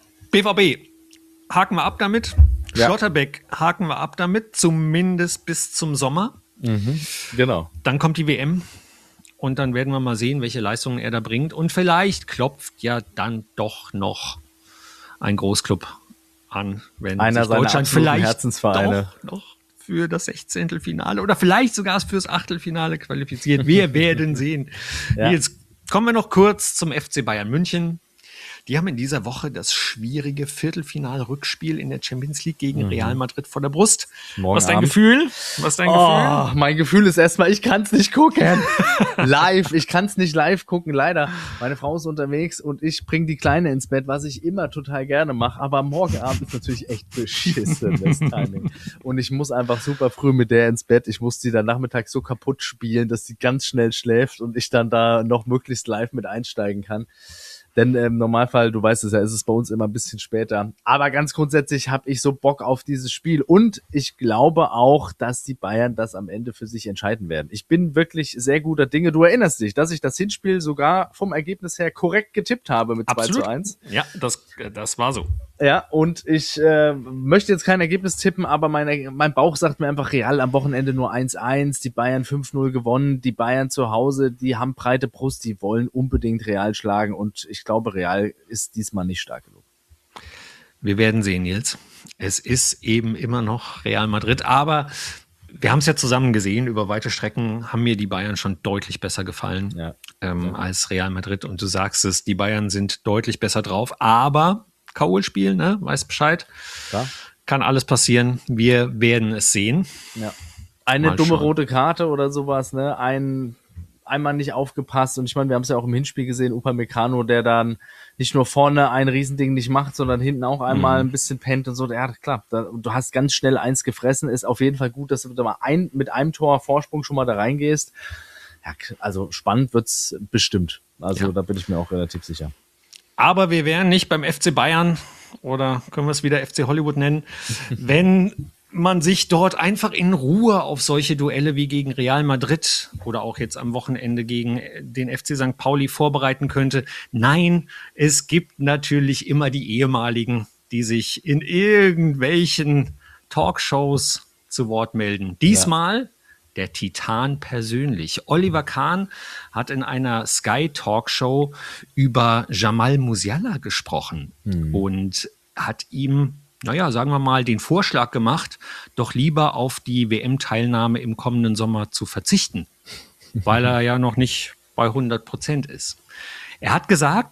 B V B, haken wir ab damit. Ja. Schlotterbeck haken wir ab damit, zumindest bis zum Sommer. Mhm, genau. Dann kommt die W M und dann werden wir mal sehen, welche Leistungen er da bringt. Und vielleicht klopft ja dann doch noch ein Großclub an, wenn einer sich Deutschland vielleicht Herzensvereine doch noch für das Sechzehntelfinale oder vielleicht sogar fürs Achtelfinale qualifiziert. Wir werden sehen. Ja. Jetzt kommen wir noch kurz zum F C Bayern München. Die haben in dieser Woche das schwierige Viertelfinal-Rückspiel in der Champions League gegen mhm. Real Madrid vor der Brust. Morgen Was ist dein Abend. Gefühl? Was ist dein oh, Gefühl? Mein Gefühl ist erstmal, ich kann es nicht gucken. Live. Ich kann es nicht live gucken, leider. Meine Frau ist unterwegs und ich bringe die Kleine ins Bett, was ich immer total gerne mache. Aber morgen Abend ist natürlich echt beschissen, das Timing. Und ich muss einfach super früh mit der ins Bett. Ich muss sie dann nachmittags so kaputt spielen, dass sie ganz schnell schläft und ich dann da noch möglichst live mit einsteigen kann. Denn im Normalfall, du weißt es ja, ist es bei uns immer ein bisschen später. Aber ganz grundsätzlich habe ich so Bock auf dieses Spiel. Und ich glaube auch, dass die Bayern das am Ende für sich entscheiden werden. Ich bin wirklich sehr guter Dinge. Du erinnerst dich, dass ich das Hinspiel sogar vom Ergebnis her korrekt getippt habe mit zwei zu eins. Ja, das, das war so. Ja, und ich äh, möchte jetzt kein Ergebnis tippen, aber meine, mein Bauch sagt mir einfach, Real am Wochenende nur eins eins, die Bayern fünf null gewonnen, die Bayern zu Hause, die haben breite Brust, die wollen unbedingt Real schlagen und ich glaube, Real ist diesmal nicht stark genug. Wir werden sehen, Nils. Es ist eben immer noch Real Madrid, aber wir haben es ja zusammen gesehen, über weite Strecken haben mir die Bayern schon deutlich besser gefallen ja. Ähm, ja. als Real Madrid und du sagst es, die Bayern sind deutlich besser drauf, aber K O-Spiel, ne? Weiß Bescheid. Ja. Kann alles passieren. Wir werden es sehen. Ja. Eine Mal dumme schauen. rote Karte oder sowas, ne? Ein, einmal nicht aufgepasst. Und ich meine, wir haben es ja auch im Hinspiel gesehen, Upamecano, der dann nicht nur vorne ein Riesending nicht macht, sondern hinten auch einmal mhm. ein bisschen pennt und so. Ja, klar. Da, du hast ganz schnell eins gefressen. Ist auf jeden Fall gut, dass du da mal ein, mit einem Tor Vorsprung schon mal da reingehst. Ja, also spannend wird's bestimmt. Also ja. Da bin ich mir auch relativ sicher. Aber wir wären nicht beim F C Bayern oder können wir es wieder F C Hollywood nennen, wenn man sich dort einfach in Ruhe auf solche Duelle wie gegen Real Madrid oder auch jetzt am Wochenende gegen den F C Sankt Pauli vorbereiten könnte. Nein, es gibt natürlich immer die Ehemaligen, die sich in irgendwelchen Talkshows zu Wort melden. Diesmal ja. Der Titan persönlich. Oliver Kahn hat in einer Sky-Talkshow über Jamal Musiala gesprochen hm. und hat ihm, naja, sagen wir mal, den Vorschlag gemacht, doch lieber auf die W M-Teilnahme im kommenden Sommer zu verzichten, weil er ja noch nicht bei hundert Prozent ist. Er hat gesagt,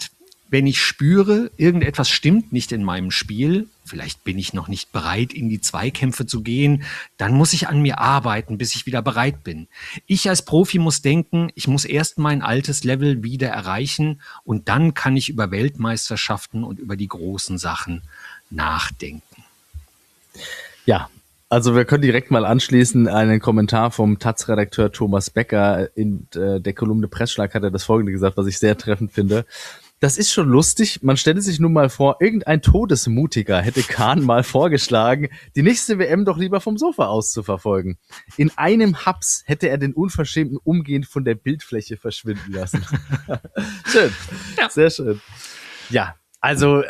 wenn ich spüre, irgendetwas stimmt nicht in meinem Spiel, vielleicht bin ich noch nicht bereit, in die Zweikämpfe zu gehen, dann muss ich an mir arbeiten, bis ich wieder bereit bin. Ich als Profi muss denken, ich muss erst mein altes Level wieder erreichen und dann kann ich über Weltmeisterschaften und über die großen Sachen nachdenken. Ja, also wir können direkt mal anschließen, einen Kommentar vom Taz-Redakteur Thomas Becker in äh, der Kolumne Pressschlag hat er das Folgende gesagt, was ich sehr treffend finde. Das ist schon lustig. Man stelle sich nun mal vor, irgendein Todesmutiger hätte Kahn mal vorgeschlagen, die nächste W M doch lieber vom Sofa aus zu verfolgen. In einem Haps hätte er den Unverschämten umgehend von der Bildfläche verschwinden lassen. Schön. Ja. Sehr schön. Ja, also,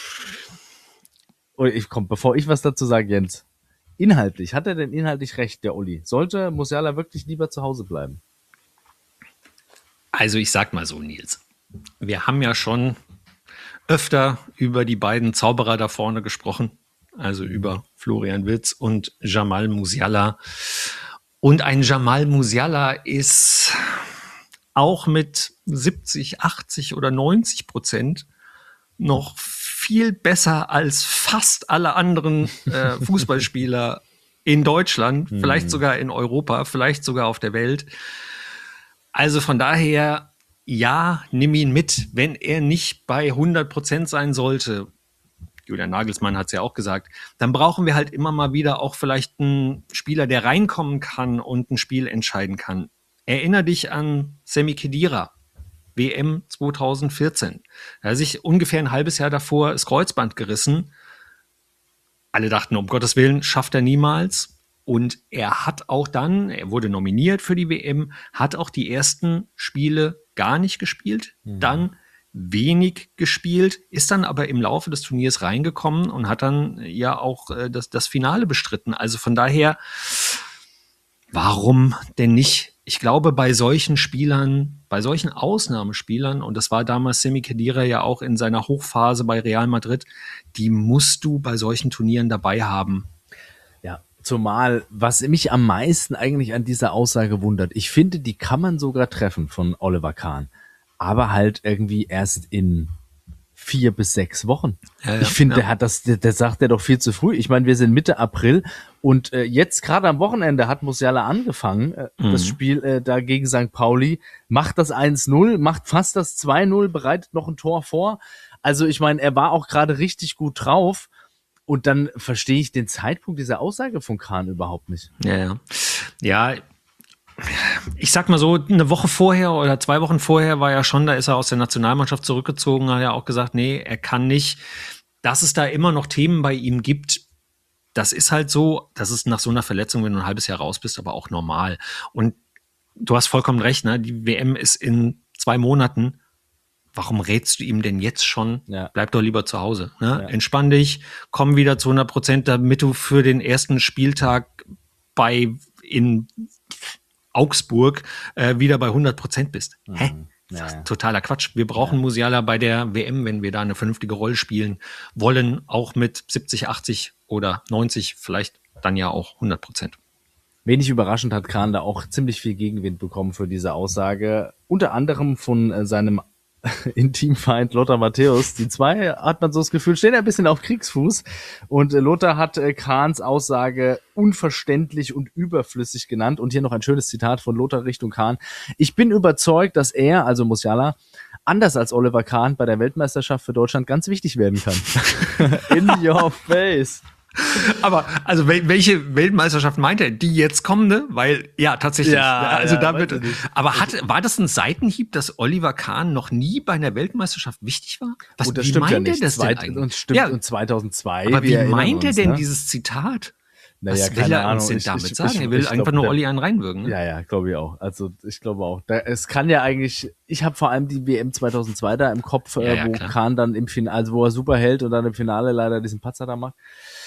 oh, ich komm, bevor ich was dazu sage, Jens, inhaltlich, hat er denn inhaltlich recht, der Uli? Sollte Musiala wirklich lieber zu Hause bleiben? Also ich sag mal so, Nils. Wir haben ja schon öfter über die beiden Zauberer da vorne gesprochen, also über Florian Wirtz und Jamal Musiala. Und ein Jamal Musiala ist auch mit siebzig, achtzig oder neunzig Prozent noch viel besser als fast alle anderen äh, Fußballspieler in Deutschland, hm. vielleicht sogar in Europa, vielleicht sogar auf der Welt. Also von daher, ja, nimm ihn mit, wenn er nicht bei hundert Prozent sein sollte. Julian Nagelsmann hat es ja auch gesagt. Dann brauchen wir halt immer mal wieder auch vielleicht einen Spieler, der reinkommen kann und ein Spiel entscheiden kann. Erinner dich an Sami Khedira, W M zwanzig vierzehn. Er hat sich ungefähr ein halbes Jahr davor das Kreuzband gerissen. Alle dachten, um Gottes Willen, schafft er niemals. Und er hat auch dann, er wurde nominiert für die W M, hat auch die ersten Spiele gar nicht gespielt, mhm. dann wenig gespielt, ist dann aber im Laufe des Turniers reingekommen und hat dann ja auch äh, das, das Finale bestritten. Also von daher, warum denn nicht? Ich glaube, bei solchen Spielern, bei solchen Ausnahmespielern, und das war damals Sami Khedira ja auch in seiner Hochphase bei Real Madrid, die musst du bei solchen Turnieren dabei haben. Ja, zumal, was mich am meisten eigentlich an dieser Aussage wundert, ich finde, die kann man sogar treffen von Oliver Kahn, aber halt irgendwie erst in vier bis sechs Wochen. Ja, ja, ich finde, ja. der hat das, der, der sagt er doch viel zu früh. Ich meine, wir sind Mitte April und äh, jetzt gerade am Wochenende hat Musiala angefangen, äh, mhm. das Spiel äh, da gegen Sankt Pauli, macht das eins null, macht fast das zwei null, bereitet noch ein Tor vor. Also ich meine, er war auch gerade richtig gut drauf. Und dann verstehe ich den Zeitpunkt dieser Aussage von Kahn überhaupt nicht. Ja, ja. Ja, ich sag mal so, eine Woche vorher oder zwei Wochen vorher war ja schon, da ist er aus der Nationalmannschaft zurückgezogen, hat ja auch gesagt, nee, er kann nicht. Dass es da immer noch Themen bei ihm gibt, das ist halt so, das ist nach so einer Verletzung, wenn du ein halbes Jahr raus bist, aber auch normal. Und du hast vollkommen recht, ne? Die W M ist in zwei Monaten. Warum rätst du ihm denn jetzt schon? Ja. Bleib doch lieber zu Hause. Ne? Ja. Entspann dich, komm wieder zu hundert Prozent, damit du für den ersten Spieltag bei in Augsburg äh, wieder bei hundert Prozent bist. Mhm. Hä? Ja, ja. Totaler Quatsch. Wir brauchen ja. Musiala bei der W M, wenn wir da eine vernünftige Rolle spielen wollen, auch mit siebzig, achtzig oder neunzig, vielleicht dann ja auch hundert Prozent. Wenig überraschend hat Kahn da auch ziemlich viel Gegenwind bekommen für diese Aussage. Unter anderem von äh, seinem Intimfeind Lothar Matthäus. Die zwei, hat man so das Gefühl, stehen ein bisschen auf Kriegsfuß. Und äh, Lothar hat äh, Kahns Aussage unverständlich und überflüssig genannt. Und hier noch ein schönes Zitat von Lothar Richtung Kahn. Ich bin überzeugt, dass er, also Musiala, anders als Oliver Kahn bei der Weltmeisterschaft für Deutschland ganz wichtig werden kann. In your face. Aber, also, welche Weltmeisterschaft meint er? Die jetzt kommende? Weil, ja, tatsächlich. Ja, also, ja, da wird, aber hat, war das ein Seitenhieb, dass Oliver Kahn noch nie bei einer Weltmeisterschaft wichtig war? Was, und das wie stimmt meint ja nicht. er das Zweit, denn eigentlich? Und stimmt, ja. und zweitausendzwei. Aber wie meint uns, er denn ne? dieses Zitat? Naja, Was will er uns denn ich, damit ich, sagen? Ich, er will ich einfach glaub, nur der, Olli einen reinwürgen. Ne? Ja, ja, glaube ich auch. Also ich glaube auch. Da, es kann ja eigentlich, ich habe vor allem die W M zweitausendzwei da im Kopf, ja, äh, ja, wo klar. Kahn dann im Finale, also wo er super hält und dann im Finale leider diesen Patzer da macht.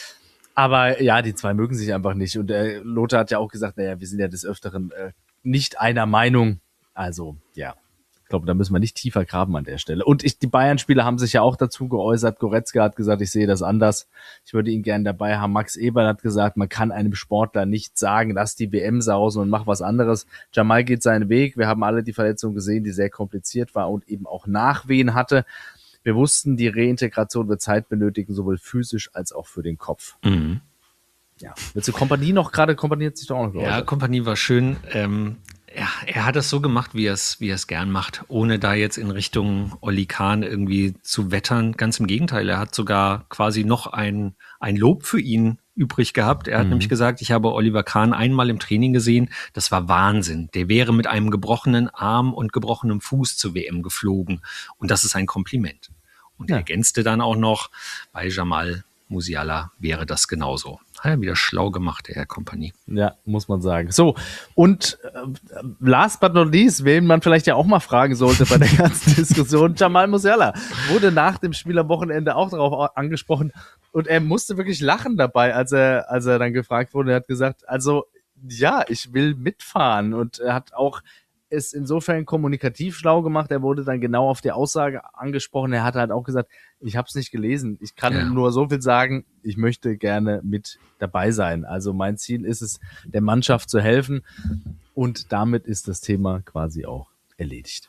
Aber ja, die zwei mögen sich einfach nicht. Und äh, Lothar hat ja auch gesagt, naja, wir sind ja des Öfteren äh, nicht einer Meinung. Also, ja, ich glaube, da müssen wir nicht tiefer graben an der Stelle. Und ich, die Bayern-Spieler haben sich ja auch dazu geäußert. Goretzka hat gesagt, ich sehe das anders. Ich würde ihn gerne dabei haben. Max Eberl hat gesagt, man kann einem Sportler nicht sagen, lass die W M sausen und mach was anderes. Jamal geht seinen Weg. Wir haben alle die Verletzung gesehen, die sehr kompliziert war und eben auch Nachwehen hatte. Wir wussten, die Reintegration wird Zeit benötigen, sowohl physisch als auch für den Kopf. Mhm. Ja. Willst du Kompanie noch gerade, Kompanie hat sich doch auch noch geäußert. Ja, Kompanie war schön. Ähm, ja, er hat es so gemacht, wie er es, wie er es gern macht, ohne da jetzt in Richtung Oli Kahn irgendwie zu wettern. Ganz im Gegenteil, er hat sogar quasi noch ein, ein Lob für ihn übrig gehabt. Er hat mhm. nämlich gesagt, ich habe Oliver Kahn einmal im Training gesehen. Das war Wahnsinn. Der wäre mit einem gebrochenen Arm und gebrochenem Fuß zur W M geflogen. Und das ist ein Kompliment. Und ja. er ergänzte dann auch noch, bei Jamal Musiala wäre das genauso. Hat er wieder schlau gemacht, der Herr Kompanie. Ja, muss man sagen. So, und äh, last but not least, wen man vielleicht ja auch mal fragen sollte bei der ganzen Diskussion, Jamal Musiala wurde nach dem Spiel am Wochenende auch darauf angesprochen und er musste wirklich lachen dabei, als er, als er dann gefragt wurde. Er hat gesagt, also ja, ich will mitfahren, und er hat auch es insofern kommunikativ schlau gemacht. Er wurde dann genau auf die Aussage angesprochen. Er hat halt auch gesagt, ich habe es nicht gelesen. Ich kann ja. nur so viel sagen, ich möchte gerne mit dabei sein. Also mein Ziel ist es, der Mannschaft zu helfen, und damit ist das Thema quasi auch erledigt.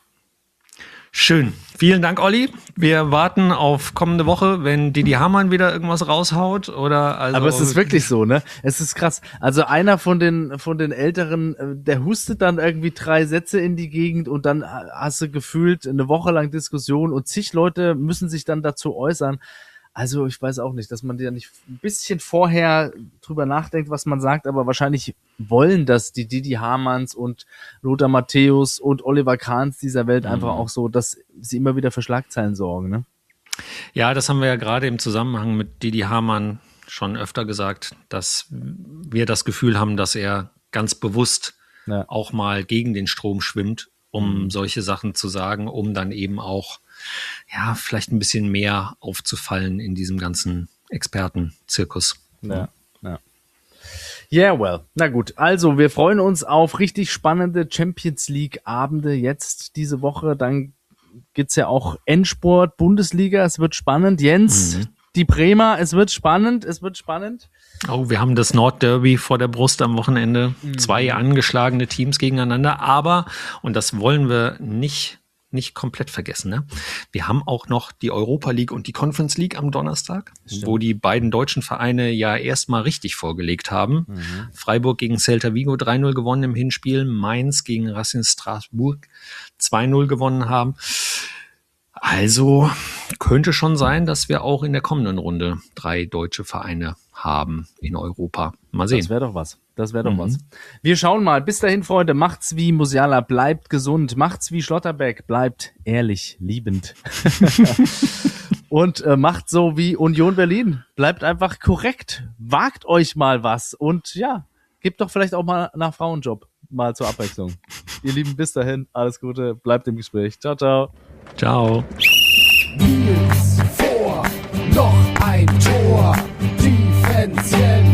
Schön. Vielen Dank, Olli. Wir warten auf kommende Woche, wenn Didi Hamann wieder irgendwas raushaut, oder also. Aber es ist wirklich so, ne? Es ist krass. Also einer von den, von den Älteren, der hustet dann irgendwie drei Sätze in die Gegend, und dann hast du gefühlt eine Woche lang Diskussion, und zig Leute müssen sich dann dazu äußern. Also ich weiß auch nicht, dass man ja nicht ein bisschen vorher drüber nachdenkt, was man sagt, aber wahrscheinlich wollen das die Didi Hamanns und Lothar Matthäus und Oliver Kahns dieser Welt mhm. einfach auch so, dass sie immer wieder für Schlagzeilen sorgen, ne? Ja, das haben wir ja gerade im Zusammenhang mit Didi Hamann schon öfter gesagt, dass wir das Gefühl haben, dass er ganz bewusst ja. auch mal gegen den Strom schwimmt, um mhm. solche Sachen zu sagen, um dann eben auch ja, vielleicht ein bisschen mehr aufzufallen in diesem ganzen Expertenzirkus. Ja, ja. Yeah, well. Na gut, also wir freuen uns auf richtig spannende Champions League Abende jetzt diese Woche. Dann gibt's ja auch Endsport, Bundesliga. Es wird spannend. Jens, mhm. die Bremer, es wird spannend, es wird spannend. Oh, wir haben das Nordderby vor der Brust am Wochenende. Mhm. Zwei angeschlagene Teams gegeneinander. Aber, und das wollen wir nicht nicht komplett vergessen, ne? Wir haben auch noch die Europa League und die Conference League am Donnerstag, Stimmt. wo die beiden deutschen Vereine ja erstmal richtig vorgelegt haben. Mhm. Freiburg gegen Celta Vigo drei null gewonnen im Hinspiel, Mainz gegen Racing Strasbourg zwei null gewonnen haben. Also könnte schon sein, dass wir auch in der kommenden Runde drei deutsche Vereine haben in Europa. Mal sehen. Das wäre doch was. Das wäre doch mhm. was. Wir schauen mal. Bis dahin, Freunde, macht's wie Musiala, bleibt gesund. Macht's wie Schlotterbeck, bleibt ehrlich liebend. Und äh, macht so wie Union Berlin. Bleibt einfach korrekt. Wagt euch mal was. Und ja, gebt doch vielleicht auch mal nach Frauenjob. Mal zur Abwechslung. Ihr Lieben, bis dahin. Alles Gute. Bleibt im Gespräch. Ciao, ciao. Ciao. Nils vor, noch ein Tor. Defense